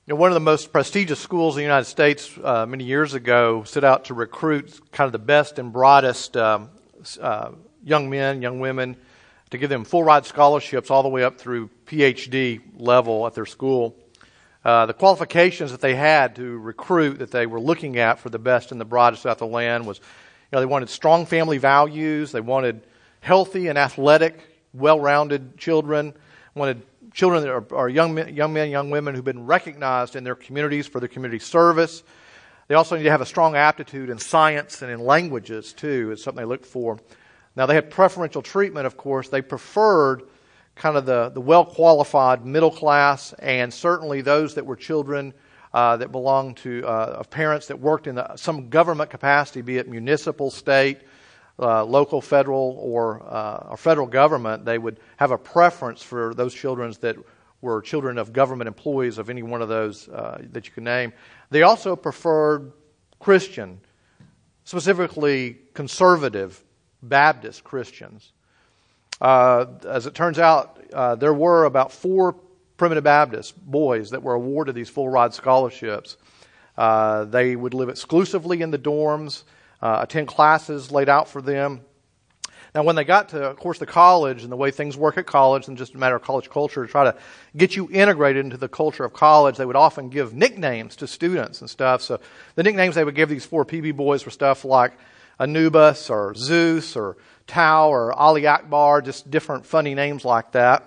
One of the most prestigious schools in the United States many years ago set out to recruit kind of the best and brightest young men, young women, to give them full-ride scholarships all the way up through PhD level at their school. The qualifications that they had to recruit that they were looking at for the best and the brightest out the land was, they wanted strong family values, they wanted healthy and athletic, well-rounded children, wanted children that are young men, young women who've been recognized in their communities for their community service. They also need to have a strong aptitude in science and in languages, too, is something they looked for. Now, they had preferential treatment, of course. They preferred kind of the well-qualified middle class, and certainly those that were children that belonged to of parents that worked in some government capacity, be it municipal, state, local, federal, or federal government. They would have a preference for those children that were children of government employees of any one of those that you can name. They also preferred Christian, specifically conservative Baptist Christians. As it turns out, there were about 4 primitive Baptist boys that were awarded these full-ride scholarships. They would live exclusively in the dorms, attend classes laid out for them. Now, when they got to, of course, the college and the way things work at college, and just a matter of college culture, to try to get you integrated into the culture of college, they would often give nicknames to students and stuff. So the nicknames they would give these 4 PB boys were stuff like Anubis or Zeus or Tau or Ali Akbar, just different funny names like that.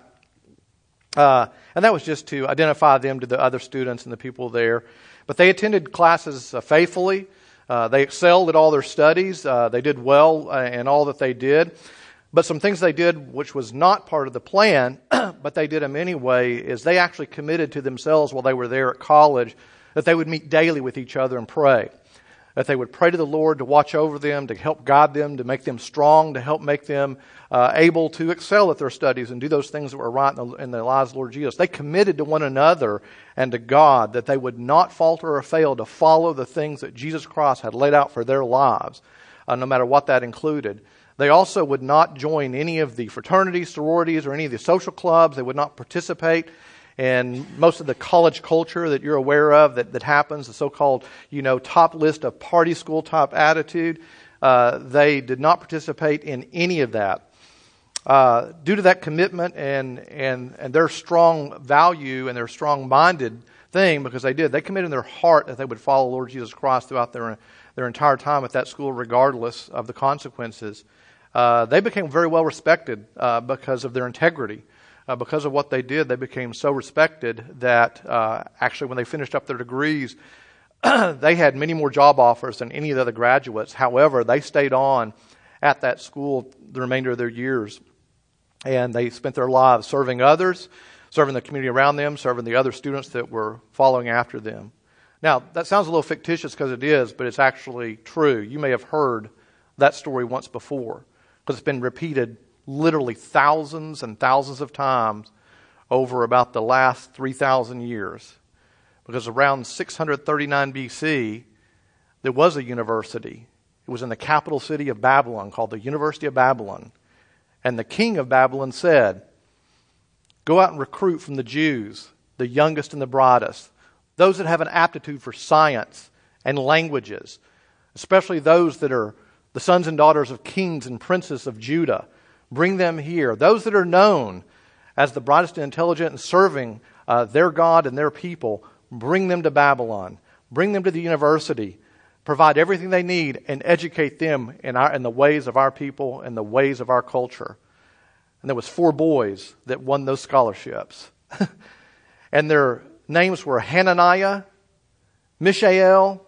And that was just to identify them to the other students and the people there. But they attended classes faithfully. They excelled at all their studies. They did well in all that they did. But some things they did which was not part of the plan, but they did them anyway, is they actually committed to themselves while they were there at college that they would meet daily with each other and pray. That they would pray to the Lord to watch over them, to help guide them, to make them strong, to help make them able to excel at their studies and do those things that were right in the lives of the Lord Jesus. They committed to one another and to God that they would not falter or fail to follow the things that Jesus Christ had laid out for their lives, no matter what that included. They also would not join any of the fraternities, sororities, or any of the social clubs. They would not participate in most of the college culture that you're aware of that happens, the so-called, top list of party school type attitude. They did not participate in any of that. Due to that commitment and their strong value and their strong-minded thing, because they committed in their heart that they would follow Lord Jesus Christ throughout their entire time at that school, regardless of the consequences. They became very well respected because of their integrity. Because of what they did, they became so respected that actually when they finished up their degrees, they had many more job offers than any of the other graduates. However, they stayed on at that school the remainder of their years. And they spent their lives serving others, serving the community around them, serving the other students that were following after them. Now, that sounds a little fictitious because it is, but it's actually true. You may have heard that story once before because it's been repeated literally thousands and thousands of times over about the last 3,000 years. Because around 639 BC, there was a university. It was in the capital city of Babylon called the University of Babylon. And the king of Babylon said, go out and recruit from the Jews, the youngest and the brightest, those that have an aptitude for science and languages, especially those that are the sons and daughters of kings and princes of Judah. Bring them here. Those that are known as the brightest and intelligent and serving their God and their people, bring them to Babylon. Bring them to the university. Provide everything they need and educate them in the ways of our people and the ways of our culture. And there was 4 boys that won those scholarships. And their names were Hananiah, Mishael,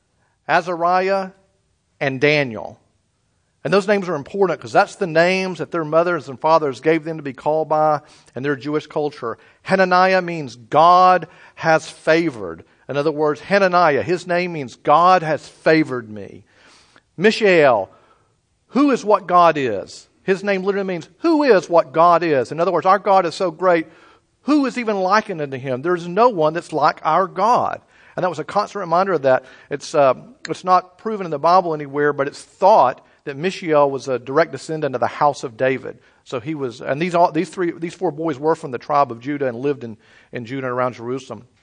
Azariah, and Daniel. And those names are important because that's the names that their mothers and fathers gave them to be called by in their Jewish culture. Hananiah means God has favored. In other words, Hananiah, his name means God has favored me. Mishael, who is what God is? His name literally means who is what God is. In other words, our God is so great, who is even likened unto him? There's no one that's like our God. And that was a constant reminder of that. It's not proven in the Bible anywhere, but it's thought that Mishael was a direct descendant of the house of David. So he was, and these 4 boys were from the tribe of Judah and lived in Judah and around Jerusalem.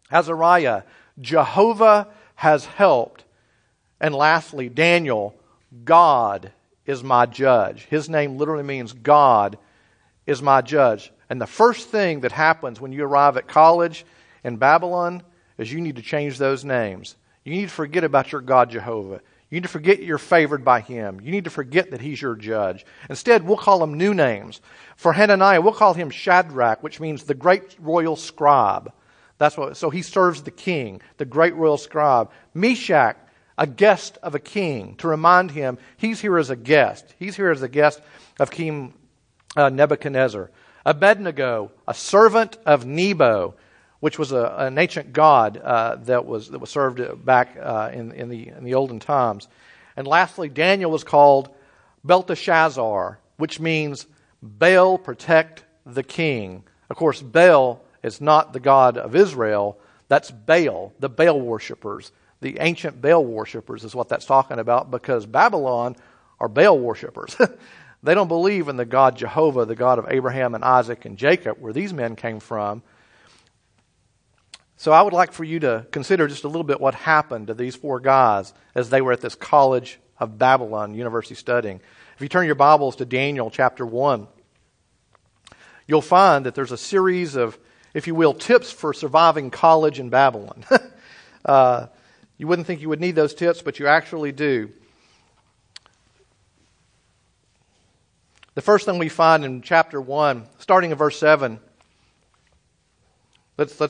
Azariah, Jehovah has helped. And lastly, Daniel, God is my judge. His name literally means God is my judge. And the first thing that happens when you arrive at college in Babylon is you need to change those names. You need to forget about your God Jehovah. You need to forget you're favored by Him. You need to forget that He's your judge. Instead, we'll call him new names. For Hananiah, we'll call him Shadrach, which means the great royal scribe. So he serves the king, the great royal scribe. Meshach, a guest of a king, to remind him he's here as a guest. He's here as a guest of King Nebuchadnezzar. Abednego, a servant of Nebo, which was an ancient god that was served back in the olden times. And lastly, Daniel was called Belteshazzar, which means Baal protect the king. Of course, Baal is not the God of Israel. That's Baal, the Baal worshippers. The ancient Baal worshippers is what that's talking about, because Babylon are Baal worshippers. They don't believe in the God Jehovah, the God of Abraham and Isaac and Jacob, where these men came from. So I would like for you to consider just a little bit what happened to these four guys as they were at this College of Babylon University studying. If you turn your Bibles to Daniel chapter 1, you'll find that there's a series of, if you will, tips for surviving college in Babylon. You wouldn't think you would need those tips, but you actually do. The first thing we find in chapter 1, starting in verse 7, let's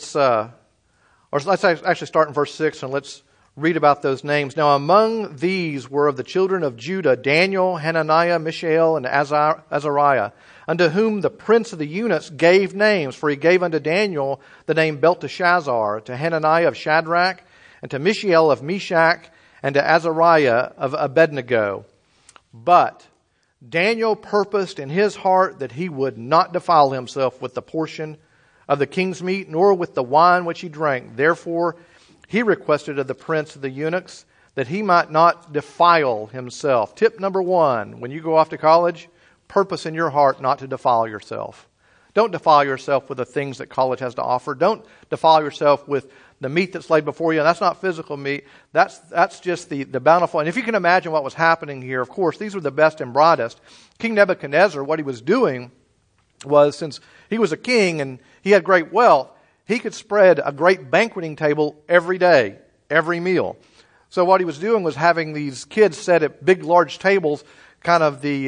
actually start in verse 6 and let's read about those names. Now among these were of the children of Judah, Daniel, Hananiah, Mishael, and Azariah, unto whom the prince of the eunuchs gave names. For he gave unto Daniel the name Belteshazzar, to Hananiah of Shadrach, and to Mishael of Meshach, and to Azariah of Abednego. But Daniel purposed in his heart that he would not defile himself with the portion of the king's meat, nor with the wine which he drank. Therefore he requested of the prince of the eunuchs that he might not defile himself. Tip number 1, when you go off to college, purpose in your heart not to defile yourself. Don't defile yourself with the things that college has to offer. Don't defile yourself with the meat that's laid before you. And that's not physical meat. That's just the bountiful. And if you can imagine what was happening here, of course, these were the best and brightest. King Nebuchadnezzar, what he was doing was, since he was a king and he had great wealth, he could spread a great banqueting table every day, every meal. So what he was doing was having these kids set at big, large tables, kind of the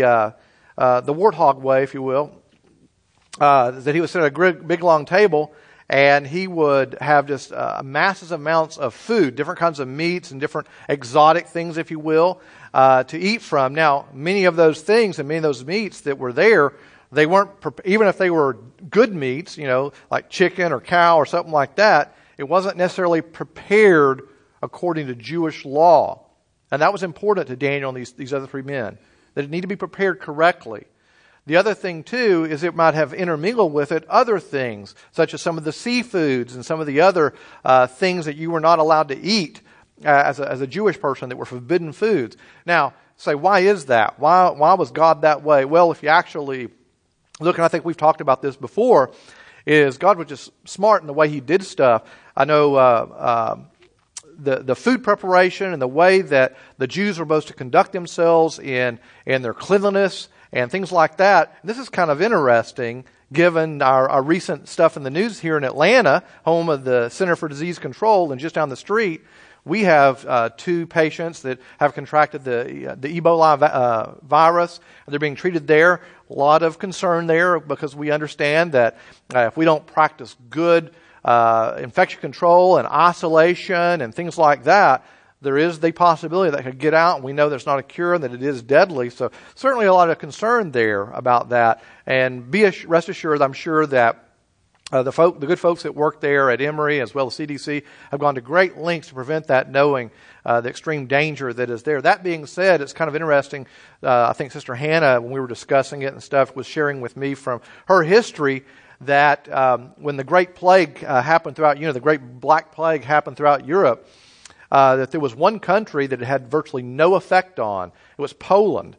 warthog way, if you will, that he would set at a big, long table, and he would have just massive amounts of food, different kinds of meats and different exotic things, if you will, to eat from. Now, many of those things and many of those meats that were there, they weren't, even if they were good meats, like chicken or cow or something like that, it wasn't necessarily prepared according to Jewish law. And that was important to Daniel and these other three men, that it needed to be prepared correctly. The other thing, too, is it might have intermingled with it other things, such as some of the seafoods and some of the other things that you were not allowed to eat as a Jewish person, that were forbidden foods. Now, say, why is that? Why was God that way? Well, if you actually look, and I think we've talked about this before, is God was just smart in the way He did stuff. I know the food preparation and the way that the Jews were supposed to conduct themselves in their cleanliness and things like that. This is kind of interesting, given our recent stuff in the news here in Atlanta, home of the Center for Disease Control, and just down the street, we have 2 patients that have contracted the Ebola virus. They're being treated there. A lot of concern there, because we understand that if we don't practice good infection control and isolation and things like that, there is the possibility that could get out, and we know there's not a cure and that it is deadly. So certainly a lot of concern there about that. And rest assured, I'm sure that the good folks that work there at Emory, as well as CDC, have gone to great lengths to prevent that, knowing the extreme danger that is there. That being said, it's kind of interesting. I think Sister Hannah, when we were discussing it and stuff, was sharing with me from her history that when the Great Plague happened throughout, the Great Black Plague happened throughout Europe, that there was one country that it had virtually no effect on. It was Poland.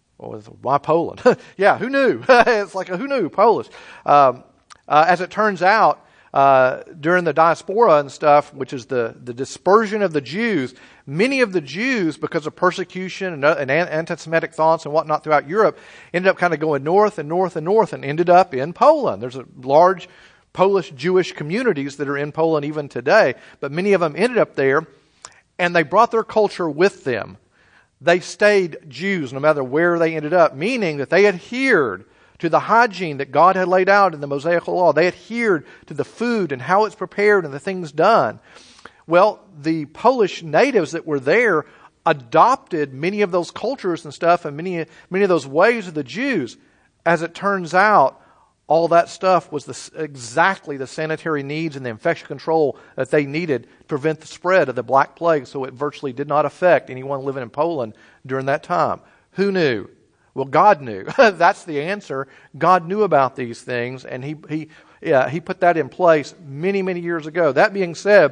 Why Poland? Yeah, who knew? It's like, who knew? Polish. As it turns out, during the diaspora and stuff, which is the dispersion of the Jews, many of the Jews, because of persecution and anti-Semitic thoughts and whatnot throughout Europe, ended up kind of going north and north and north and ended up in Poland. There's a large Polish Jewish communities that are in Poland even today, but many of them ended up there, and they brought their culture with them. They stayed Jews no matter where they ended up, meaning that they adhered to the hygiene that God had laid out in the Mosaic law. They adhered to the food and how it's prepared and the things done. Well, the Polish natives that were there adopted many of those cultures and stuff and many of those ways of the Jews. As it turns out, all that stuff was exactly the sanitary needs and the infection control that they needed to prevent the spread of the Black Plague, so it virtually did not affect anyone living in Poland during that time. Who knew? Well, God knew. That's the answer. God knew about these things, and He put that in place many, many years ago. That being said,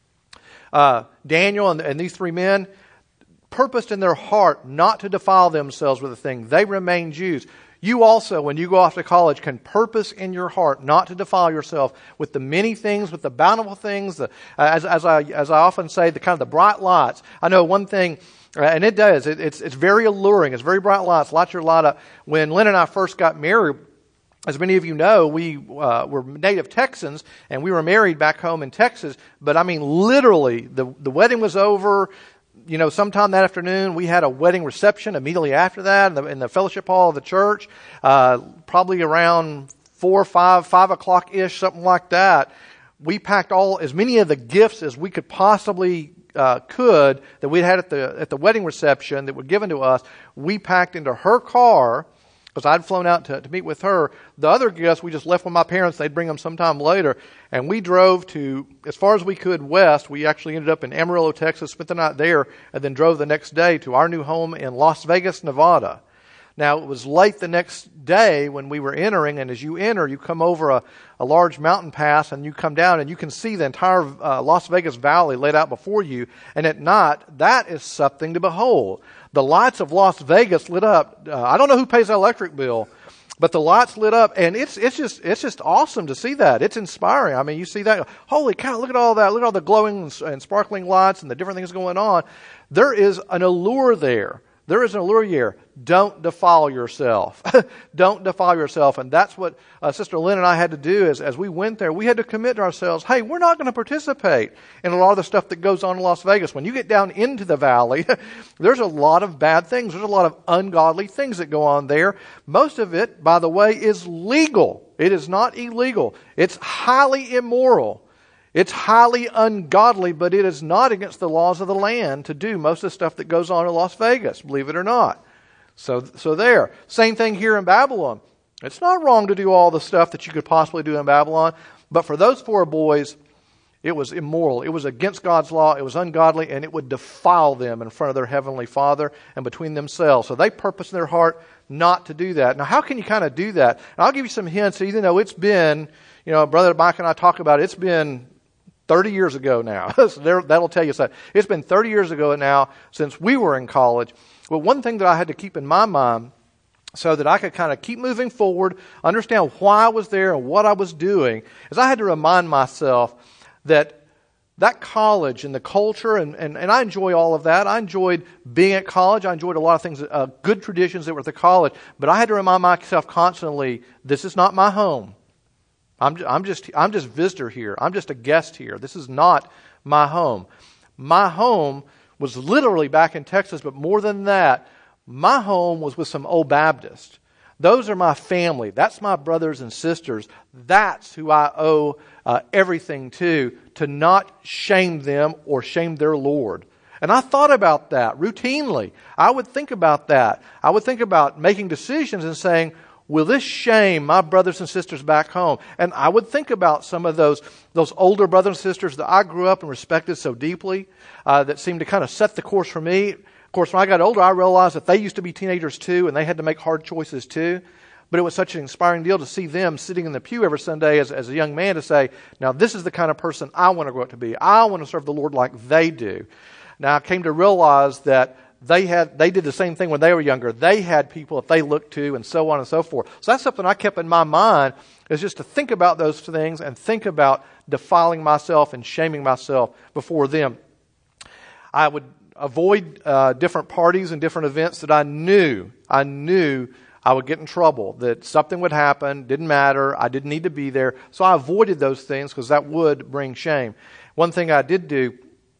Daniel and these three men purposed in their heart not to defile themselves with a thing. They remain Jews. You also, when you go off to college, can purpose in your heart not to defile yourself with the many things, with the bountiful things, as I often say, the kind of the bright lights. I know one thing, and it does. It's very alluring. It's very bright lights. Lights your light up. When Lynn and I first got married, as many of you know, we were native Texans, and we were married back home in Texas. But I mean, literally, the wedding was over. You know, sometime that afternoon, we had a wedding reception immediately after that in the fellowship hall of the church, probably around 5 o'clock-ish, something like that. We packed as many of the gifts as we could possibly that we had at the wedding reception that were given to us. We packed into her car, because I'd flown out to meet with her. The other gifts we just left with my parents. They'd bring them sometime later. And we drove to, as far as we could, west. We actually ended up in Amarillo, Texas, spent the night there, and then drove the next day to our new home in Las Vegas, Nevada. Now, it was late the next day when we were entering, and as you enter, you come over a large mountain pass, and you come down, and you can see the entire Las Vegas Valley laid out before you. And at night, that is something to behold. The lights of Las Vegas lit up. I don't know who pays the electric bill, but the lights lit up, and it's just awesome to see that. It's inspiring. I mean, you see that, holy cow, look at all that. Look at all the glowing and sparkling lights and the different things going on. There is an allure there. There is an allure here. Don't defile yourself. Don't defile yourself. And that's what Sister Lynn and I had to do as we went there. We had to commit to ourselves, hey, we're not going to participate in a lot of the stuff that goes on in Las Vegas. When you get down into the valley, there's a lot of bad things. There's a lot of ungodly things that go on there. Most of it, by the way, is legal. It is not illegal. It's highly immoral. It's highly ungodly, but it is not against the laws of the land to do most of the stuff that goes on in Las Vegas, believe it or not. So there. Same thing here in Babylon. It's not wrong to do all the stuff that you could possibly do in Babylon, but for those four boys, it was immoral. It was against God's law. It was ungodly, and it would defile them in front of their Heavenly Father and between themselves. So they purpose in their heart not to do that. Now, how can you kind of do that? And I'll give you some hints, even though it's been, Brother Mike and I talk about it, it's been 30 years ago now. So that'll tell you something. It's been 30 years ago now since we were in college. But one thing that I had to keep in my mind so that I could kind of keep moving forward, understand why I was there and what I was doing, is I had to remind myself that college and the culture, and I enjoy all of that. I enjoyed being at college. I enjoyed a lot of things, good traditions that were at the college. But I had to remind myself constantly, this is not my home. I'm just visitor here. I'm just a guest here. This is not my home. My home was literally back in Texas, but more than that, my home was with some old Baptists. Those are my family. That's my brothers and sisters. That's who I owe everything to not shame them or shame their Lord. And I thought about that routinely. I would think about that. I would think about making decisions and saying, will this shame my brothers and sisters back home? And I would think about some of those older brothers and sisters that I grew up and respected so deeply, that seemed to kind of set the course for me. Of course, when I got older, I realized that they used to be teenagers too, and they had to make hard choices too. But it was such an inspiring deal to see them sitting in the pew every Sunday as a young man to say, now this is the kind of person I want to grow up to be. I want to serve the Lord like they do. Now I came to realize that they did the same thing when they were younger. They had people that they looked to, and so on and so forth. So that's something I kept in my mind, is just to think about those things and think about defiling myself and shaming myself before them. I would avoid different parties and different events that I knew I would get in trouble, that something would happen, didn't matter, I didn't need to be there. So I avoided those things because that would bring shame. One thing I did do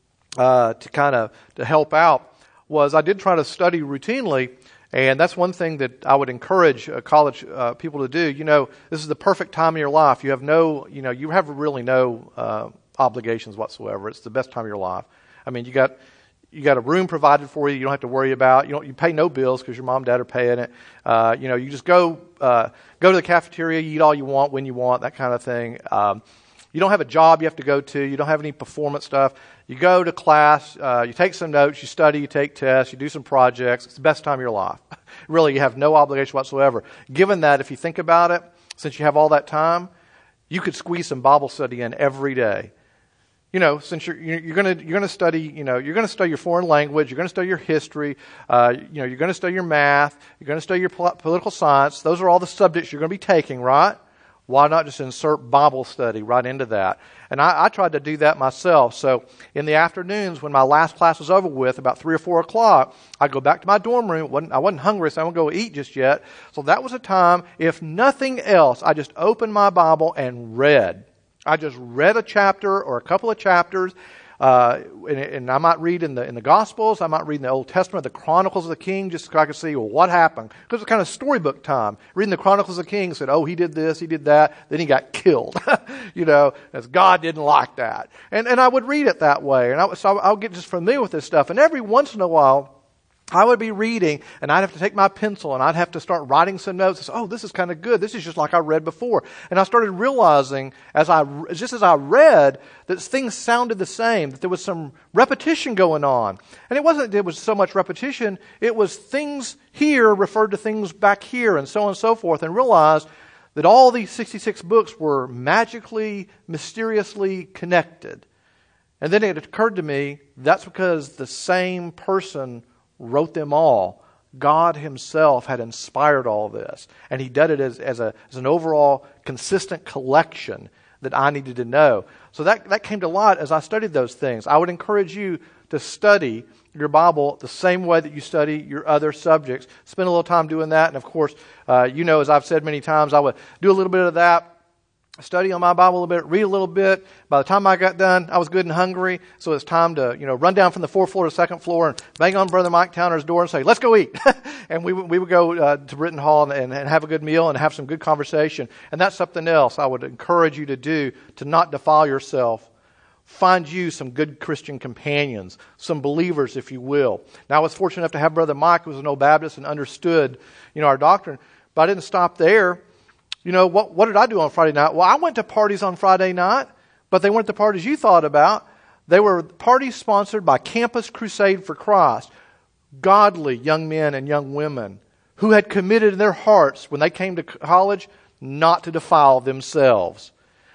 to help out was I did try to study routinely, and that's one thing that I would encourage college people to do. This is the perfect time of your life. You have really no obligations whatsoever. It's the best time of your life. I mean, you got a room provided for you. You don't have to worry about. You pay no bills because your mom and dad are paying it. You just go to the cafeteria, you eat all you want when you want, that kind of thing. You don't have a job you have to go to. You don't have any performance stuff. You go to class, you take some notes, you study, you take tests, you do some projects. It's the best time of your life. Really, you have no obligation whatsoever. Given that, if you think about it, since you have all that time, you could squeeze some Bible study in every day. Since you're going to study, you're going to study your foreign language, you're going to study your history, you're going to study your math, you're going to study your political science. Those are all the subjects you're going to be taking, right? Why not just insert Bible study right into that? And I tried to do that myself. So in the afternoons, when my last class was over with, about 3 or 4 o'clock, I'd go back to my dorm room. I wasn't hungry, so I wouldn't go eat just yet. So that was a time, if nothing else, I just opened my Bible and read. I just read a chapter or a couple of chapters, and I might read in the Gospels, I might read in the Old Testament, the Chronicles of the King, just so I could see, what happened. Because it was kind of storybook time. Reading the Chronicles of the King, said, he did this, he did that, then he got killed. As God didn't like that. And I would read it that way. And so I'll get just familiar with this stuff. And every once in a while, I would be reading, and I'd have to take my pencil, and I'd have to start writing some notes. This is kind of good. This is just like I read before. And I started realizing, as I read, that things sounded the same, that there was some repetition going on. And it wasn't that there was so much repetition. It was things here referred to things back here, and so on and so forth, and realized that all these 66 books were magically, mysteriously connected. And then it occurred to me, that's because the same person wrote them all. God himself had inspired all this. And he did it as an overall consistent collection that I needed to know. So that came to light as I studied those things. I would encourage you to study your Bible the same way that you study your other subjects. Spend a little time doing that. And of course, as I've said many times, I would do a little bit of that. Study on my Bible a little bit, read a little bit. By the time I got done, I was good and hungry. So it's time to, run down from the 4th floor to the 2nd floor and bang on Brother Mike Towner's door and say, let's go eat. And we would go to Britton Hall and have a good meal and have some good conversation. And that's something else I would encourage you to do, to not defile yourself. Find you some good Christian companions, some believers, if you will. Now, I was fortunate enough to have Brother Mike, who was an old Baptist and understood, our doctrine. But I didn't stop there. What did I do on Friday night? Well, I went to parties on Friday night, but they weren't the parties you thought about. They were parties sponsored by Campus Crusade for Christ. Godly young men and young women who had committed in their hearts when they came to college not to defile themselves.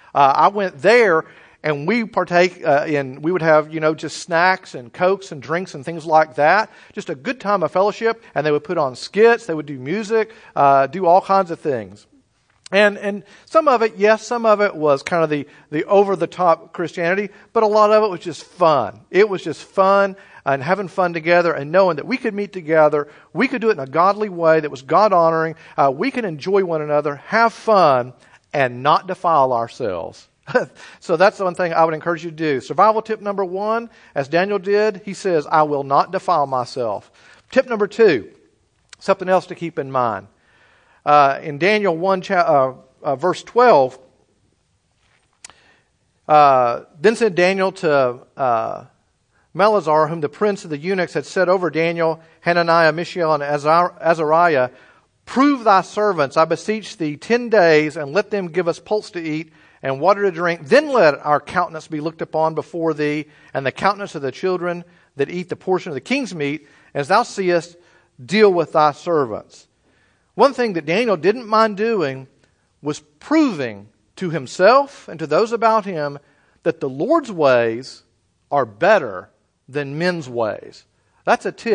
I went there and we partake we would have, just snacks and Cokes and drinks and things like that. Just a good time of fellowship. And they would put on skits. They would do music, do all kinds of things. And some of it was kind of the over-the-top Christianity, but a lot of it was just fun. It was just fun and having fun together and knowing that we could meet together, we could do it in a godly way that was God-honoring, we could enjoy one another, have fun, and not defile ourselves. So that's the one thing I would encourage you to do. Survival tip number 1, as Daniel did, he says, I will not defile myself. Tip number 2, something else to keep in mind. In Daniel 1, verse 12, then said Daniel to Melazar, whom the prince of the eunuchs had set over Daniel, Hananiah, Mishael, and Azariah, prove thy servants, I beseech thee, 10 days, and let them give us pulse to eat and water to drink. Then let our countenance be looked upon before thee, and the countenance of the children that eat the portion of the king's meat, as thou seest, deal with thy servants. One thing that Daniel didn't mind doing was proving to himself and to those about him that the Lord's ways are better than men's ways. That's a tip.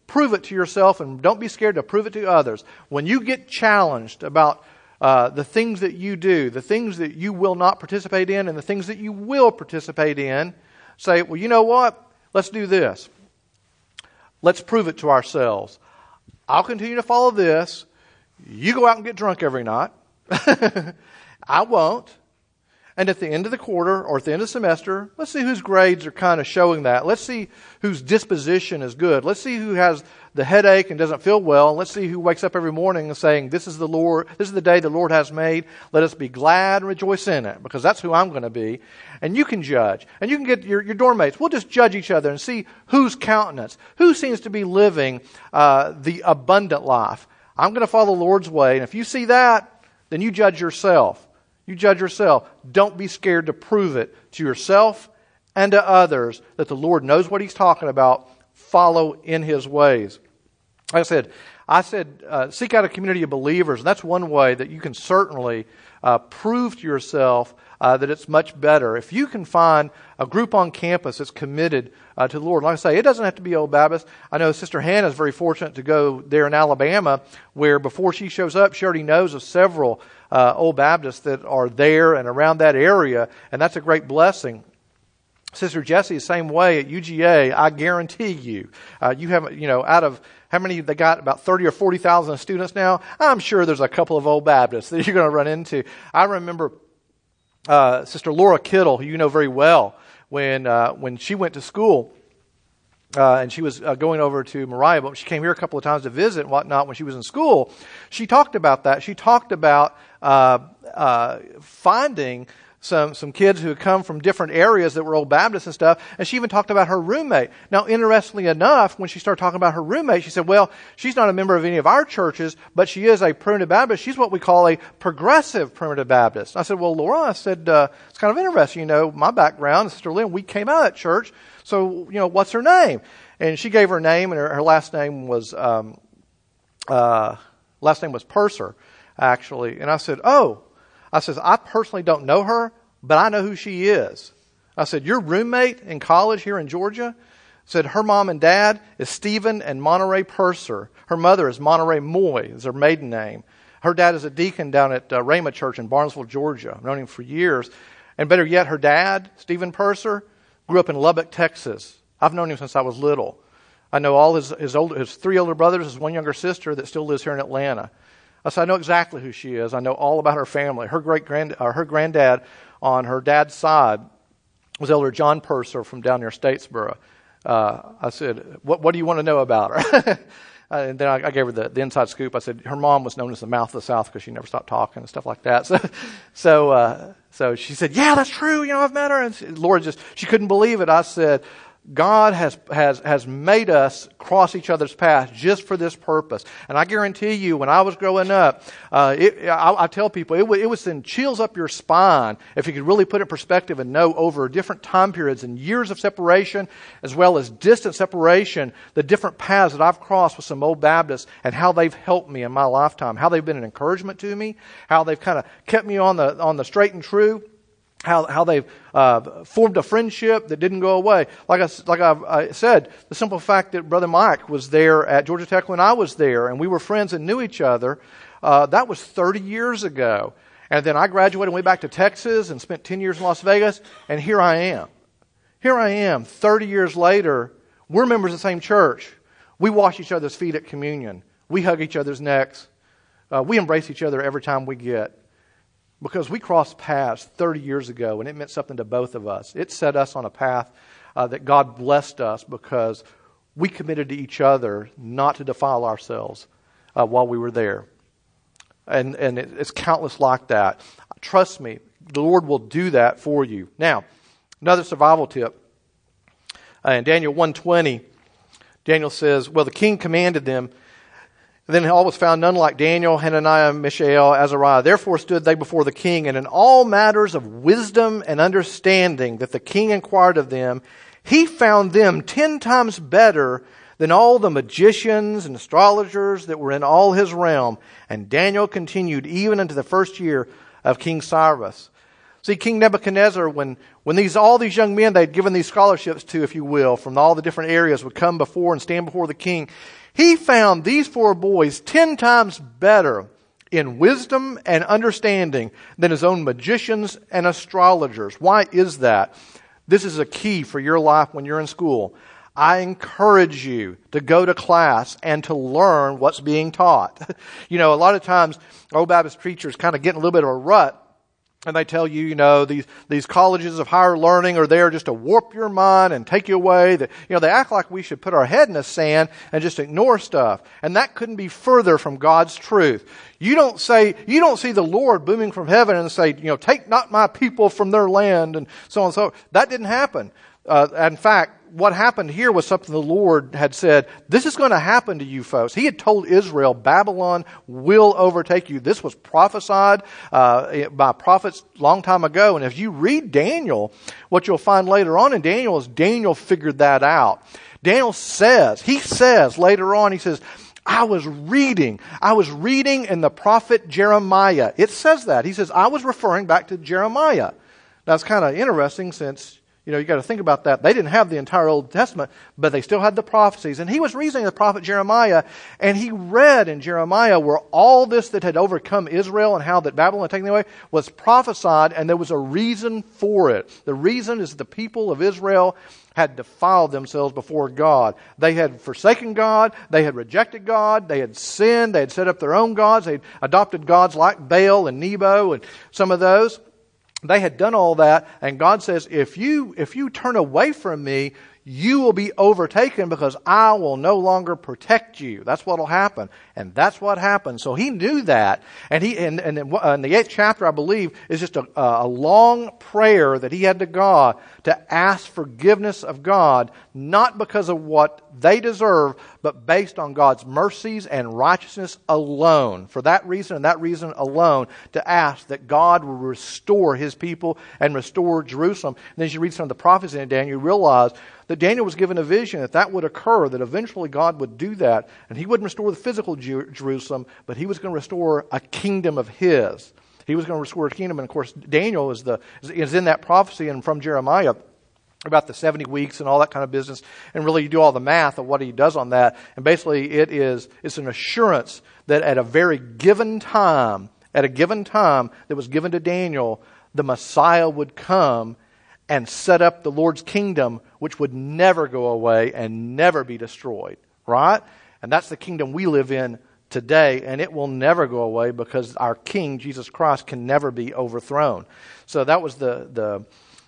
prove it to yourself, and don't be scared to prove it to others. When you get challenged about the things that you do, the things that you will not participate in, and the things that you will participate in, say, well, you know what? Let's do this. Let's prove it to ourselves. I'll continue to follow this. You go out and get drunk every night. I won't. And at the end of the quarter or at the end of the semester, let's see whose grades are kind of showing that. Let's see whose disposition is good. Let's see who has the headache and doesn't feel well. And let's see who wakes up every morning and saying, this is the day the Lord has made. Let us be glad and rejoice in it, because that's who I'm going to be. And you can judge. And you can get your dorm mates. We'll just judge each other and see whose countenance, who seems to be living the abundant life. I'm going to follow the Lord's way. And if you see that, then you judge yourself. You judge yourself. Don't be scared to prove it to yourself and to others that the Lord knows what He's talking about. Follow in His ways. Like I said, seek out a community of believers. And that's one way that you can certainly prove to yourself that it's much better. If you can find a group on campus that's committed to the Lord. Like I say, it doesn't have to be Old Baptist. I know Sister Hannah is very fortunate to go there in Alabama, where before she shows up, she already knows of several Old Baptists that are there and around that area, and that's a great blessing. Sister Jessie, the same way at UGA. I guarantee you, you have, out of how many they got, about 30 or 40,000 students now. I'm sure there's a couple of Old Baptists that you're going to run into. I remember Sister Laura Kittle, who you know very well, when she went to school. And she was going over to Moriah, but she came here a couple of times to visit and whatnot when she was in school. She talked about that. She talked about finding some kids who had come from different areas that were Old Baptists and stuff, and she even talked about her roommate. Now, interestingly enough, when she started talking about her roommate, she said, well, she's not a member of any of our churches, but she is a primitive Baptist. She's what we call a progressive primitive Baptist. I said, well, Laura, it's kind of interesting. My background, Sister Lynn, we came out of that church, so, what's her name? And she gave her name, and her last name was Purser, actually. And I said, I personally don't know her, but I know who she is. I said, your roommate in college here in Georgia said her mom and dad is Stephen and Monterey Purser. Her mother is Monterey Moy, is her maiden name. Her dad is a deacon down at Rhema Church in Barnesville, Georgia. I've known him for years. And better yet, her dad, Stephen Purser, grew up in Lubbock, Texas. I've known him since I was little. I know all his three older brothers, his one younger sister that still lives here in Atlanta. I said, I know exactly who she is. I know all about her family. Her granddad on her dad's side was Elder John Purser from down near Statesboro. I said, what do you want to know about her? And then I gave her the inside scoop. I said, her mom was known as the mouth of the South because she never stopped talking and stuff like that. So she said, yeah, that's true. I've met her. And Laura she couldn't believe it. I said, God has made us cross each other's path just for this purpose. And I guarantee you, when I was growing up, I tell people, it would send chills up your spine if you could really put it in perspective and know over different time periods and years of separation, as well as distant separation, the different paths that I've crossed with some Old Baptists and how they've helped me in my lifetime, how they've been an encouragement to me, how they've kind of kept me on the straight and true. How they've formed a friendship that didn't go away. Like I said, the simple fact that Brother Mike was there at Georgia Tech when I was there, and we were friends and knew each other, that was 30 years ago. And then I graduated and went back to Texas and spent 10 years in Las Vegas, and here I am. Here I am, 30 years later. We're members of the same church. We wash each other's feet at communion. We hug each other's necks. We embrace each other every time we get. Because we crossed paths 30 years ago, and it meant something to both of us. It set us on a path that God blessed us because we committed to each other not to defile ourselves while we were there. And it's countless like that. Trust me, the Lord will do that for you. Now, another survival tip. In Daniel 1:20, Daniel says, well, the king commanded them. Then all was found none like Daniel, Hananiah, Mishael, Azariah. Therefore stood they before the king, and in all matters of wisdom and understanding that the king inquired of them, he found them 10 times better than all the magicians and astrologers that were in all his realm. And Daniel continued even unto the first year of King Cyrus. See, King Nebuchadnezzar, when all these young men they'd given these scholarships to, if you will, from all the different areas would come before and stand before the king, he found these 4 boys 10 times better in wisdom and understanding than his own magicians and astrologers. Why is that? This is a key for your life when you're in school. I encourage you to go to class and to learn what's being taught. A lot of times, Old Baptist preachers kind of get in a little bit of a rut. And they tell you, these colleges of higher learning are there just to warp your mind and take you away. They act like we should put our head in the sand and just ignore stuff. And that couldn't be further from God's truth. You don't see the Lord booming from heaven and say, take not my people from their land and so on and so. That didn't happen. In fact, what happened here was something the Lord had said, this is going to happen to you folks. He had told Israel, Babylon will overtake you. This was prophesied by prophets a long time ago. And if you read Daniel, what you'll find later on in Daniel is Daniel figured that out. Daniel says later on, he says, I was reading in the prophet Jeremiah. It says that. He says, I was referring back to Jeremiah. That's kind of interesting since you got to think about that. They didn't have the entire Old Testament, but they still had the prophecies. And he was reading the prophet Jeremiah, and he read in Jeremiah where all this that had overcome Israel and how that Babylon had taken away was prophesied, and there was a reason for it. The reason is the people of Israel had defiled themselves before God. They had forsaken God. They had rejected God. They had sinned. They had set up their own gods. They had adopted gods like Baal and Nebo and some of those. They had done all that, and God says, if you turn away from me, you will be overtaken because I will no longer protect you. That's what will happen. And that's what happened. So he knew that. And in the 8th chapter, I believe, is just a long prayer that he had to God to ask forgiveness of God, not because of what they deserve, but based on God's mercies and righteousness alone. For that reason and that reason alone, to ask that God will restore his people and restore Jerusalem. And as you read some of the prophecies in Daniel, you realize that Daniel was given a vision that would occur, that eventually God would do that. And he wouldn't restore the physical Jerusalem, but he was going to restore a kingdom of his. He was going to restore a kingdom. And of course, Daniel is in that prophecy and from Jeremiah about the 70 weeks and all that kind of business. And really you do all the math of what he does on that. And basically it's an assurance that at a very given time, that was given to Daniel, the Messiah would come and set up the Lord's kingdom, which would never go away and never be destroyed. Right? And that's the kingdom we live in today, and it will never go away because our King, Jesus Christ, can never be overthrown. So that was the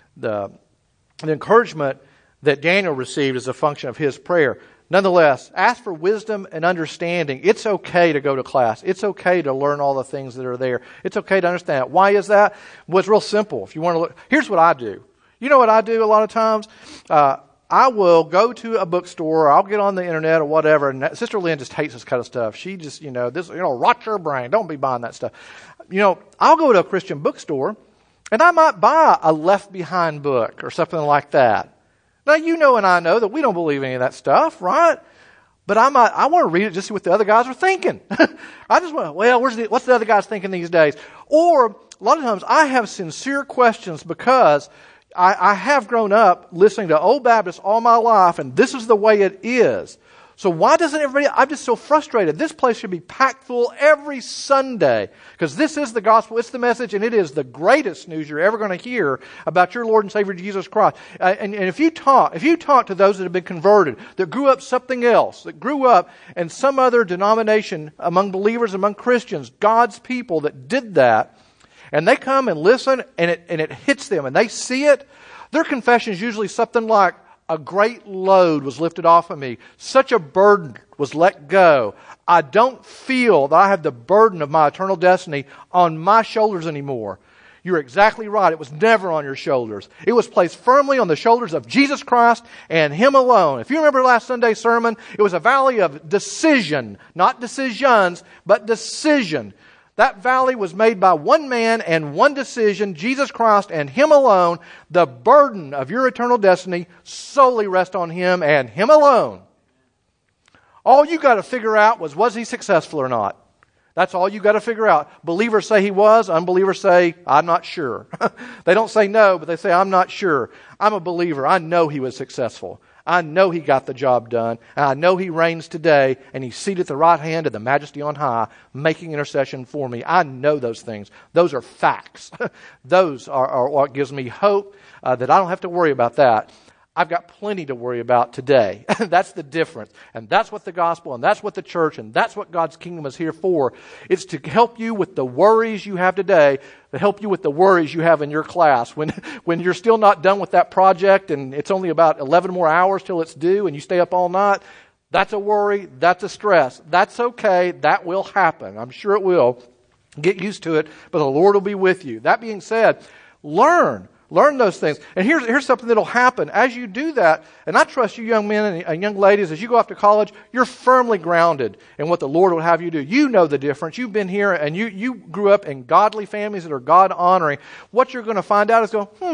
encouragement that Daniel received as a function of his prayer. Nonetheless, ask for wisdom and understanding. It's okay to go to class. It's okay to learn all the things that are there. It's okay to understand it. Why is that? Well, it's real simple. If you want to look, here's what I do. You know what I do a lot of times? I will go to a bookstore, or I'll get on the internet or whatever, and Sister Lynn just hates this kind of stuff. She just, rot your brain. Don't be buying that stuff. I'll go to a Christian bookstore, and I might buy a Left Behind book or something like that. Now, and I know that we don't believe any of that stuff, right? But I want to read it just to see what the other guys are thinking. I just want to, what's the other guys thinking these days? Or, a lot of times, I have sincere questions because I have grown up listening to Old Baptists all my life, and this is the way it is. So why doesn't everybody, I'm just so frustrated. This place should be packed full every Sunday, because this is the gospel, it's the message, and it is the greatest news you're ever going to hear about your Lord and Savior Jesus Christ. And if you talk to those that have been converted, that grew up something else, that grew up in some other denomination among believers, among Christians, God's people that did that, and they come and listen, and it hits them, and they see it, their confession is usually something like, a great load was lifted off of me. Such a burden was let go. I don't feel that I have the burden of my eternal destiny on my shoulders anymore. You're exactly right. It was never on your shoulders. It was placed firmly on the shoulders of Jesus Christ and Him alone. If you remember last Sunday's sermon, it was a valley of decision. Not decisions, but decision. That valley was made by one man and one decision, Jesus Christ and Him alone. The burden of your eternal destiny solely rests on Him and Him alone. All you got to figure out was He successful or not? That's all you got to figure out. Believers say he was. Unbelievers say, I'm not sure. They don't say no, but they say, I'm not sure. I'm a believer. I know he was successful. I know he got the job done. And I know he reigns today, and he's seated at the right hand of the Majesty on high, making intercession for me. I know those things. Those are facts. Those are what gives me hope that I don't have to worry about that. I've got plenty to worry about today. That's the difference. And that's what the gospel, and that's what the church, and that's what God's kingdom is here for. It's to help you with the worries you have today, to help you with the worries you have in your class. When you're still not done with that project and it's only about 11 more hours till it's due and you stay up all night, that's a worry, that's a stress. That's okay. That will happen. I'm sure it will. Get used to it, but the Lord will be with you. That being said, learn those things. And here's something that'll happen. As you do that, and I trust you young men and young ladies, as you go off to college, you're firmly grounded in what the Lord will have you do. You know the difference. You've been here and you grew up in godly families that are God-honoring. What you're going to find out is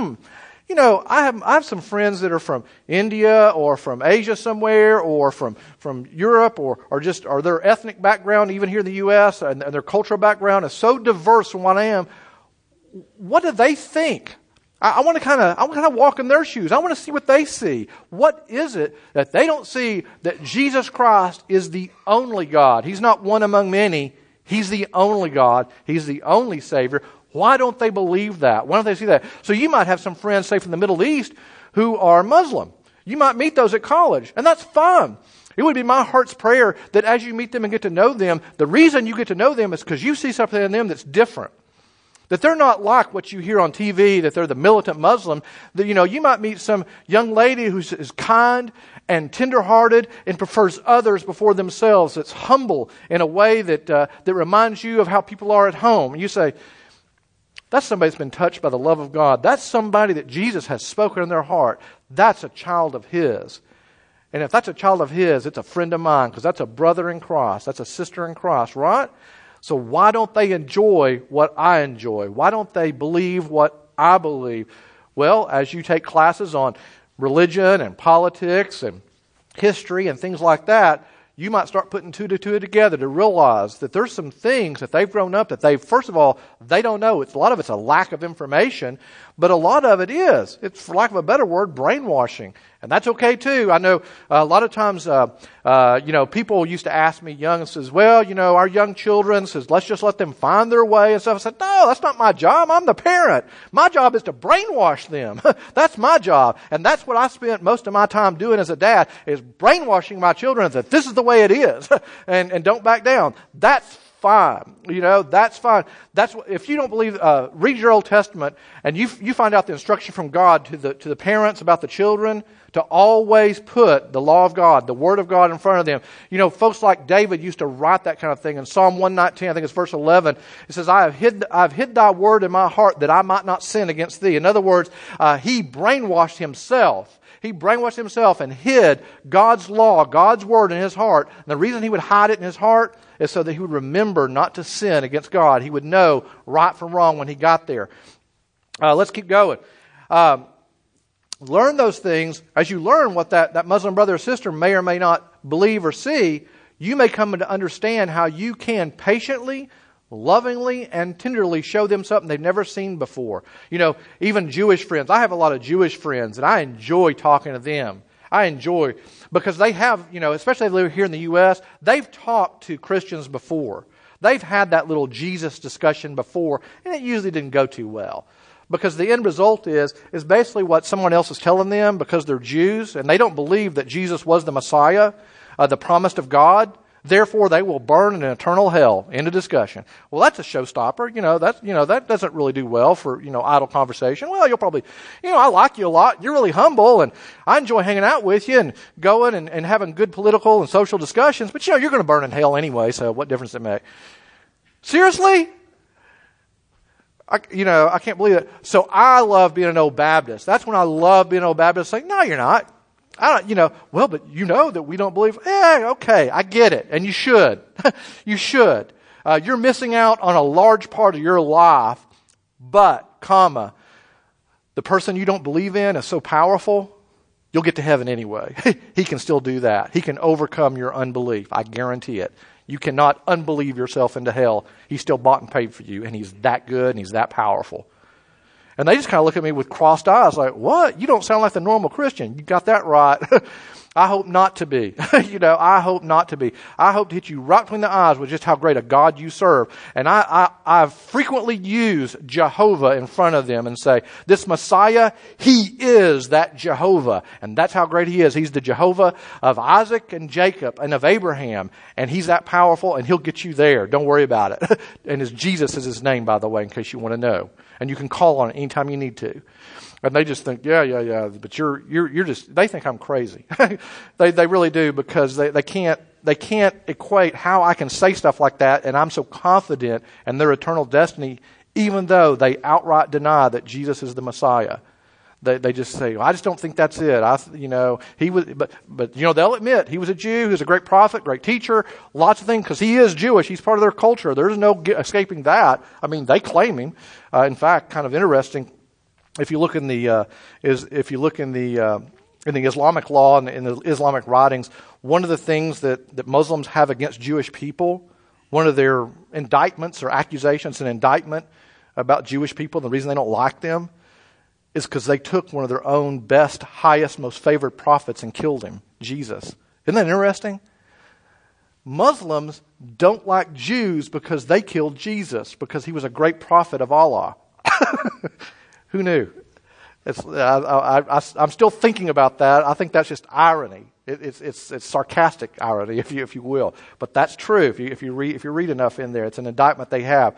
I have some friends that are from India or from Asia somewhere or from Europe or their ethnic background, even here in the U.S., and their cultural background is so diverse from what I am. What do they think? I want to kind of walk in their shoes. I want to see what they see. What is it that they don't see that Jesus Christ is the only God? He's not one among many. He's the only God. He's the only Savior. Why don't they believe that? Why don't they see that? So you might have some friends, say from the Middle East, who are Muslim. You might meet those at college, and that's fun. It would be my heart's prayer that as you meet them and get to know them, the reason you get to know them is because you see something in them that's different. That they're not like what you hear on TV, that they're the militant Muslim. That, you might meet some young lady who is kind and tenderhearted and prefers others before themselves. That's humble in a way that reminds you of how people are at home. And you say, that's somebody that's been touched by the love of God. That's somebody that Jesus has spoken in their heart. That's a child of His. And if that's a child of His, it's a friend of mine because that's a brother in Christ. That's a sister in Christ, right? So why don't they enjoy what I enjoy? Why don't they believe what I believe? Well, as you take classes on religion and politics and history and things like that, you might start putting two to two together to realize that there's some things that they've grown up that first of all, they don't know. A lot of it's a lack of information, but a lot of it is, it's for lack of a better word, brainwashing. And that's okay too. I know a lot of times, people used to ask me young and says, our young children says, let's just let them find their way and stuff. I said, no, that's not my job. I'm the parent. My job is to brainwash them. That's my job. And that's what I spent most of my time doing as a dad is brainwashing my children that this is the way it is and don't back down. That's fine. That's fine. That's what, if you don't believe, read your Old Testament and you find out the instruction from God to the parents about the children to always put the law of God, the Word of God in front of them. Folks like David used to write that kind of thing. In Psalm 119, I think it's verse 11, it says, I've hid thy word in my heart that I might not sin against thee. In other words, he brainwashed himself. He brainwashed himself and hid God's law, God's word in his heart. And the reason he would hide it in his heart is so that he would remember not to sin against God. He would know right from wrong when he got there. Let's keep going. Learn those things. As you learn what that Muslim brother or sister may or may not believe or see, you may come to understand how you can patiently, lovingly, and tenderly show them something they've never seen before. Even Jewish friends. I have a lot of Jewish friends, and I enjoy talking to them. I enjoy, because they have, especially if they live here in the U.S., they've talked to Christians before. They've had that little Jesus discussion before, and it usually didn't go too well. Because the end result is basically what someone else is telling them because they're Jews and they don't believe that Jesus was the Messiah, the promised of God. Therefore, they will burn in an eternal hell. End of discussion. Well, that's a showstopper. That doesn't really do well for, idle conversation. Well, you'll probably, I like you a lot. You're really humble and I enjoy hanging out with you and going and having good political and social discussions. But, you're going to burn in hell anyway. So what difference does it make? Seriously? I can't believe it. So I love being an old Baptist. That's when I love being an old Baptist. Like, no, you're not. But that we don't believe. Okay, I get it. And you should. You should. You're missing out on a large part of your life. But, the person you don't believe in is so powerful, you'll get to heaven anyway. He can still do that. He can overcome your unbelief. I guarantee it. You cannot unbelieve yourself into hell. He still bought and paid for you, and he's that good and he's that powerful. And they just kind of look at me with crossed eyes like, what? You don't sound like the normal Christian. You got that right. I hope not to be. I hope not to be. I hope to hit you right between the eyes with just how great a God you serve. And I frequently use Jehovah in front of them and say, this Messiah, he is that Jehovah. And that's how great he is. He's the Jehovah of Isaac and Jacob and of Abraham. And he's that powerful, and he'll get you there. Don't worry about it. And Jesus is his name, by the way, in case you want to know. And you can call on it anytime you need to. And they just think, yeah, but you're just, they think I'm crazy. They really do, because they can't equate how I can say stuff like that, and I'm so confident in their eternal destiny, even though they outright deny that Jesus is the Messiah. They just say, well, I just don't think that's it. He was, but they'll admit he was a Jew, he was a great prophet, great teacher, lots of things, because he is Jewish. He's part of their culture. There's no escaping that. I mean, they claim him. In fact, kind of interesting. If you look in the Islamic law and in the Islamic writings, one of the things that Muslims have against Jewish people, one of their indictments or accusations, an indictment about Jewish people, the reason they don't like them is because they took one of their own best, highest, most favored prophets and killed him, Jesus. Isn't that interesting? Muslims don't like Jews because they killed Jesus, because he was a great prophet of Allah. Who knew? I'm still thinking about that. I think that's just irony. It's sarcastic irony, if you will. But that's true. If you read enough in there, it's an indictment they have.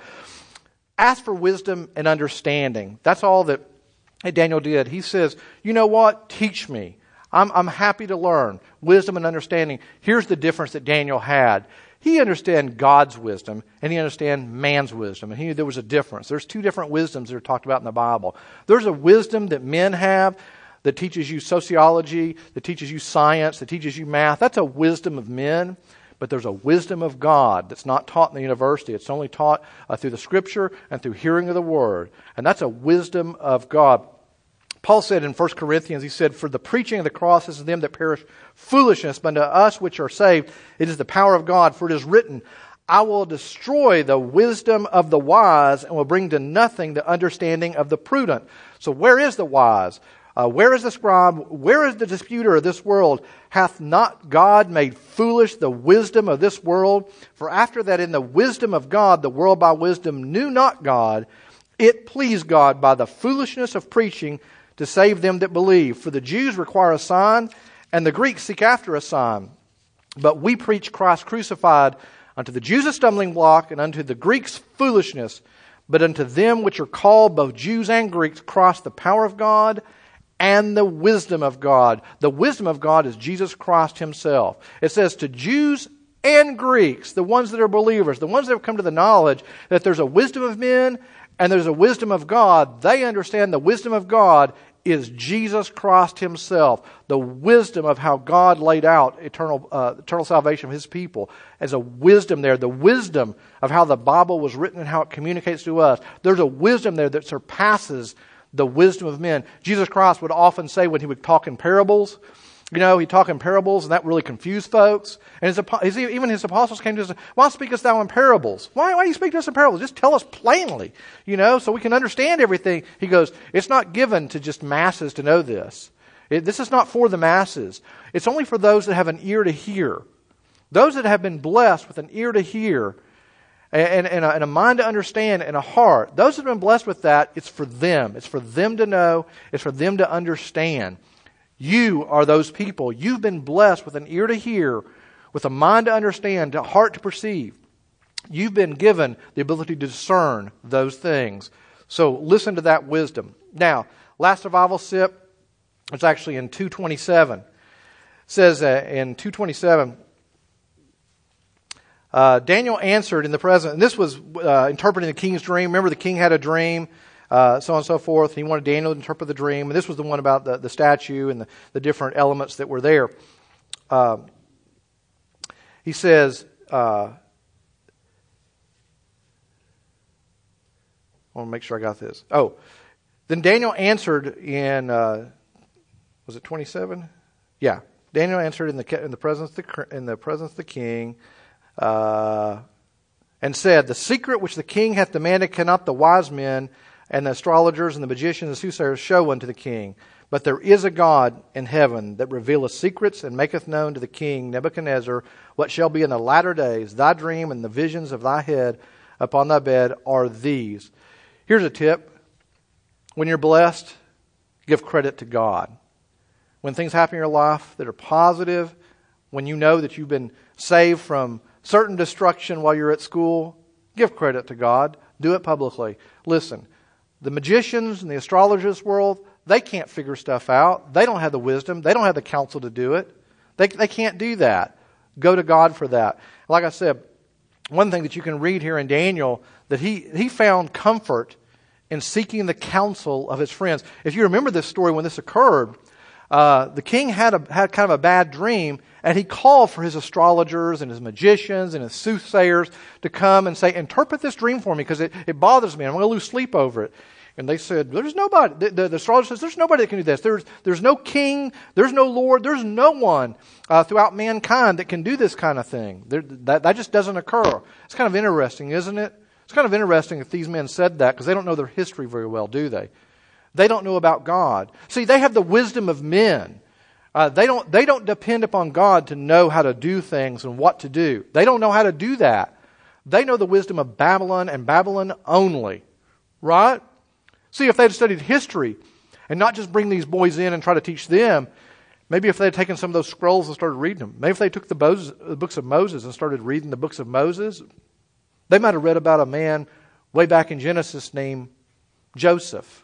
Ask for wisdom and understanding. That's all that Daniel did. He says, you know what? Teach me. I'm happy to learn wisdom and understanding. Here's the difference that Daniel had. He understood God's wisdom, and he understood man's wisdom. And he knew there was a difference. There's two different wisdoms that are talked about in the Bible. There's a wisdom that men have that teaches you sociology, that teaches you science, that teaches you math. That's a wisdom of men. But there's a wisdom of God that's not taught in the university. It's only taught through the Scripture and through hearing of the Word. And that's a wisdom of God. Paul said in 1 Corinthians, he said, for the preaching of the cross is to them that perish foolishness, but unto us which are saved, it is the power of God. For it is written, I will destroy the wisdom of the wise and will bring to nothing the understanding of the prudent. So where is the wise? Where is the scribe? Where is the disputer of this world? Hath not God made foolish the wisdom of this world? For after that in the wisdom of God, the world by wisdom knew not God. It pleased God by the foolishness of preaching to save them that believe. For the Jews require a sign, and the Greeks seek after a sign. But we preach Christ crucified, unto the Jews a stumbling block, and unto the Greeks foolishness. But unto them which are called, both Jews and Greeks, Christ the power of God and the wisdom of God. The wisdom of God is Jesus Christ himself. It says to Jews and Greeks, the ones that are believers, the ones that have come to the knowledge that there's a wisdom of men and there's a wisdom of God, they understand the wisdom of God is Jesus Christ himself. The wisdom of how God laid out eternal salvation of his people as a wisdom there. The wisdom of how the Bible was written and how it communicates to us. There's a wisdom there that surpasses the wisdom of men. Jesus Christ would often say when he would talk in parables, he'd talk in parables, and that really confused folks. And even his apostles came to us, why speakest thou in parables? Why do you speak to us in parables? Just tell us plainly, so we can understand everything. He goes, it's not given to just masses to know this. This is not for the masses. It's only for those that have an ear to hear. Those that have been blessed with an ear to hear and a mind to understand and a heart. Those that have been blessed with that, it's for them. It's for them to know. It's for them to understand. You are those people. You've been blessed with an ear to hear, with a mind to understand, a heart to perceive. You've been given the ability to discern those things. So listen to that wisdom. Now, last survival sip, it's actually in 2:27. It says in 2:27, Daniel answered in the presence, and this was interpreting the king's dream. Remember, the king had a dream. So on and so forth. He wanted Daniel to interpret the dream. And this was the one about the statue and the different elements that were there. He says, I want to make sure I got this. Oh, then Daniel answered in, was it 27? Yeah. Daniel answered in the presence of the king. and said, "The secret which the king hath demanded cannot the wise men and the astrologers and the magicians and the soothsayers show unto the king. But there is a God in heaven that revealeth secrets and maketh known to the king Nebuchadnezzar what shall be in the latter days. Thy dream and the visions of thy head upon thy bed are these." Here's a tip. When you're blessed, give credit to God. When things happen in your life that are positive, when you know that you've been saved from certain destruction while you're at school, give credit to God. Do it publicly. Listen, the magicians and the astrologers world, they can't figure stuff out. They don't have the wisdom. They don't have the counsel to do it. They can't do that. Go to God for that. Like I said, one thing that you can read here in Daniel, that he found comfort in seeking the counsel of his friends. If you remember this story when this occurred, the king had kind of a bad dream, and he called for his astrologers and his magicians and his soothsayers to come and say, "Interpret this dream for me, because it bothers me. I'm going to lose sleep over it." And they said, "There's nobody." The astrologer says, "There's nobody that can do this. There's no king. There's no Lord. There's no one throughout mankind that can do this kind of thing. That just doesn't occur." It's kind of interesting, isn't it? It's kind of interesting if these men said that, because they don't know their history very well, do they? They don't know about God. See, they have the wisdom of men. They don't depend upon God to know how to do things and what to do. They don't know how to do that. They know the wisdom of Babylon and Babylon only. Right? See, if they had studied history and not just bring these boys in and try to teach them, maybe if they had taken some of those scrolls and started reading them, maybe if they took the books of Moses and started reading the books of Moses, they might have read about a man way back in Genesis named Joseph,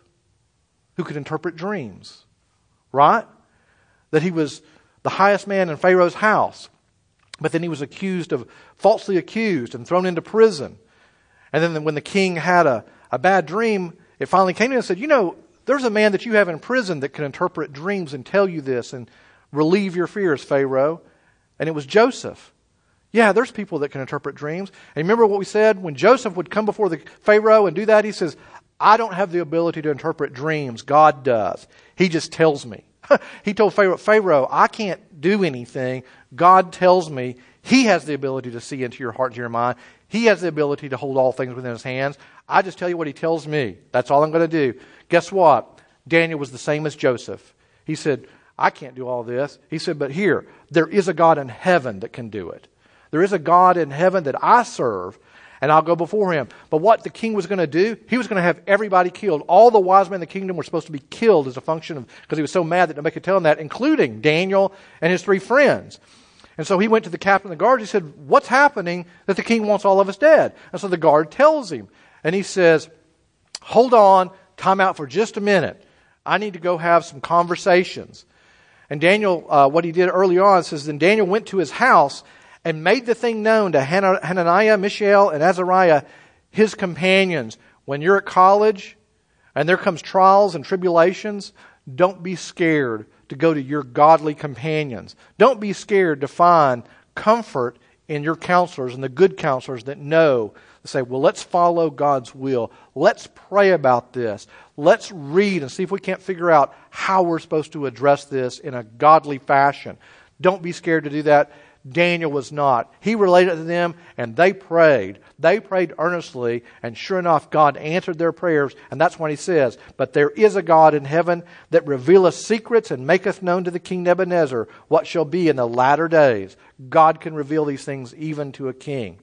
who could interpret dreams. Right? That he was the highest man in Pharaoh's house. But then he was falsely accused and thrown into prison. And then when the king had a bad dream, it finally came to him and said, "There's a man that you have in prison that can interpret dreams and tell you this and relieve your fears, Pharaoh." And it was Joseph. Yeah, there's people that can interpret dreams. And remember what we said? When Joseph would come before the Pharaoh and do that, he says, "I don't have the ability to interpret dreams. God does. He just tells me." He told Pharaoh, "I can't do anything. God tells me. He has the ability to see into your heart and your mind. He has the ability to hold all things within his hands. I just tell you what he tells me. That's all I'm going to do." Guess what? Daniel was the same as Joseph. He said, "I can't do all this." He said, "But here, there is a God in heaven that can do it. There is a God in heaven that I serve, and I'll go before him." But what the king was going to do, he was going to have everybody killed. All the wise men in the kingdom were supposed to be killed as a function of, because he was so mad that nobody could tell him that, including Daniel and his 3 friends. And so he went to the captain of the guard. He said, "What's happening that the king wants all of us dead?" And so the guard tells him. And he says, "Hold on, time out for just a minute. I need to go have some conversations." And Daniel, what he did early on says, "Then Daniel went to his house and made the thing known to Hananiah, Mishael, and Azariah, his companions." When you're at college and there comes trials and tribulations, don't be scared to go to your godly companions. Don't be scared to find comfort in your counselors and the good counselors that know, to say, "Well, let's follow God's will. Let's pray about this. Let's read and see if we can't figure out how we're supposed to address this in a godly fashion." Don't be scared to do that. Daniel was not. He related to them, and they prayed. They prayed earnestly, and sure enough, God answered their prayers. And that's when he says, "But there is a God in heaven that revealeth secrets and maketh known to the king Nebuchadnezzar what shall be in the latter days." God can reveal these things even to a king.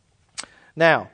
Now,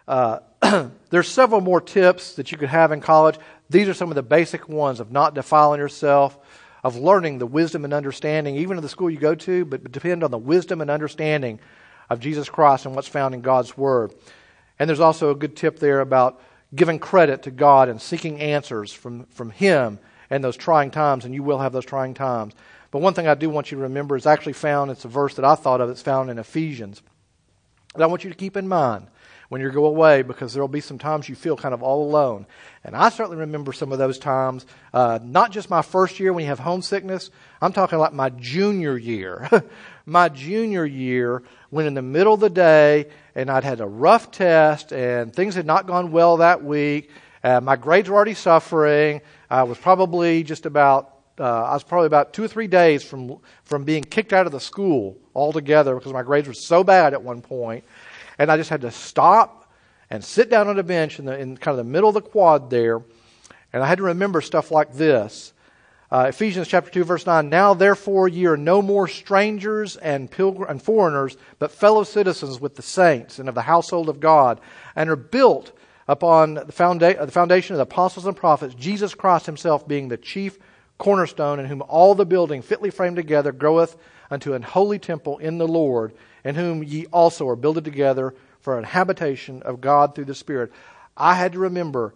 there's several more tips that you could have in college. These are some of the basic ones of not defiling yourself, of learning the wisdom and understanding, even in the school you go to, but depend on the wisdom and understanding of Jesus Christ and what's found in God's Word. And there's also a good tip there about giving credit to God and seeking answers from Him in those trying times, and you will have those trying times. But one thing I do want you to remember is actually found, it's a verse that I thought of, it's found in Ephesians, that I want you to keep in mind when you go away, because there will be some times you feel kind of all alone. And I certainly remember some of those times, not just my first year when you have homesickness. I'm talking like my junior year. My junior year, when in the middle of the day, and I'd had a rough test, and things had not gone well that week. My grades were already suffering. I was probably just about I was probably about 2 or 3 days from being kicked out of the school altogether because my grades were so bad at one point. And I just had to stop and sit down on a bench in kind of the middle of the quad there. And I had to remember stuff like this. Ephesians chapter 2, verse 9, "Now therefore ye are no more strangers and foreigners, but fellow citizens with the saints and of the household of God, and are built upon the foundation of the apostles and prophets, Jesus Christ himself being the chief cornerstone, in whom all the building fitly framed together groweth unto an holy temple in the Lord, in whom ye also are builded together for an habitation of God through the Spirit." I had to remember,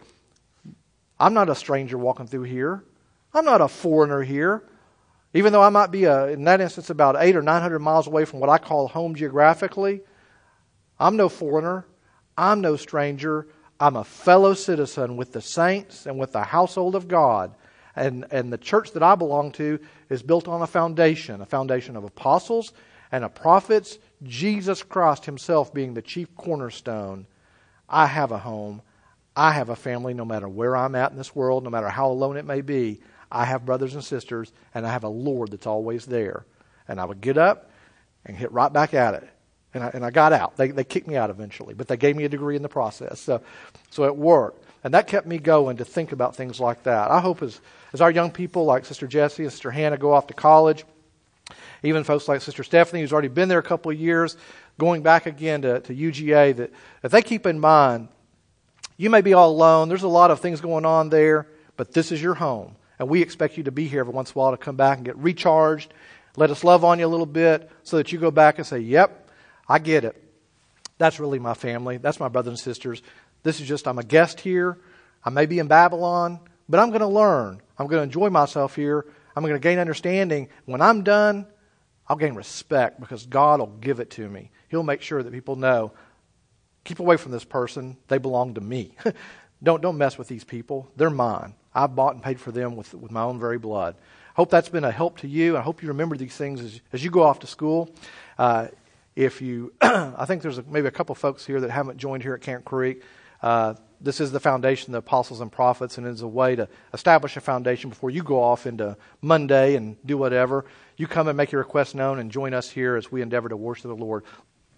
I'm not a stranger walking through here. I'm not a foreigner here. Even though I might be, in that instance, about 800 or 900 miles away from what I call home geographically, I'm no foreigner. I'm no stranger. I'm a fellow citizen with the saints and with the household of God. And the church that I belong to is built on a foundation of apostles and of prophets, Jesus Christ himself being the chief cornerstone. I have a home. I have a family no matter where I'm at in this world, no matter how alone it may be. I have brothers and sisters, and I have a Lord that's always there. And I would get up and hit right back at it. And I got out. They kicked me out eventually, but they gave me a degree in the process. So it worked. And that kept me going to think about things like that. I hope as our young people like Sister Jessie and Sister Hannah go off to college, even folks like Sister Stephanie, who's already been there a couple of years, going back again to UGA, that if they keep in mind, you may be all alone. There's a lot of things going on there, but this is your home. And we expect you to be here every once in a while to come back and get recharged. Let us love on you a little bit so that you go back and say, yep, I get it. That's really my family. That's my brothers and sisters. This is just, I'm a guest here. I may be in Babylon, but I'm going to learn. I'm going to enjoy myself here. I'm going to gain understanding. When I'm done, I'll gain respect because God will give it to me. He'll make sure that people know, keep away from this person. They belong to me. Don't mess with these people. They're mine. I've bought and paid for them with my own very blood. Hope that's been a help to you. I hope you remember these things as you go off to school. If you, I think there's maybe a couple folks here that haven't joined here at Camp Creek. This is the foundation, the apostles and prophets, and it is a way to establish a foundation before you go off into Monday and do whatever. You come and make your request known and join us here as we endeavor to worship the Lord.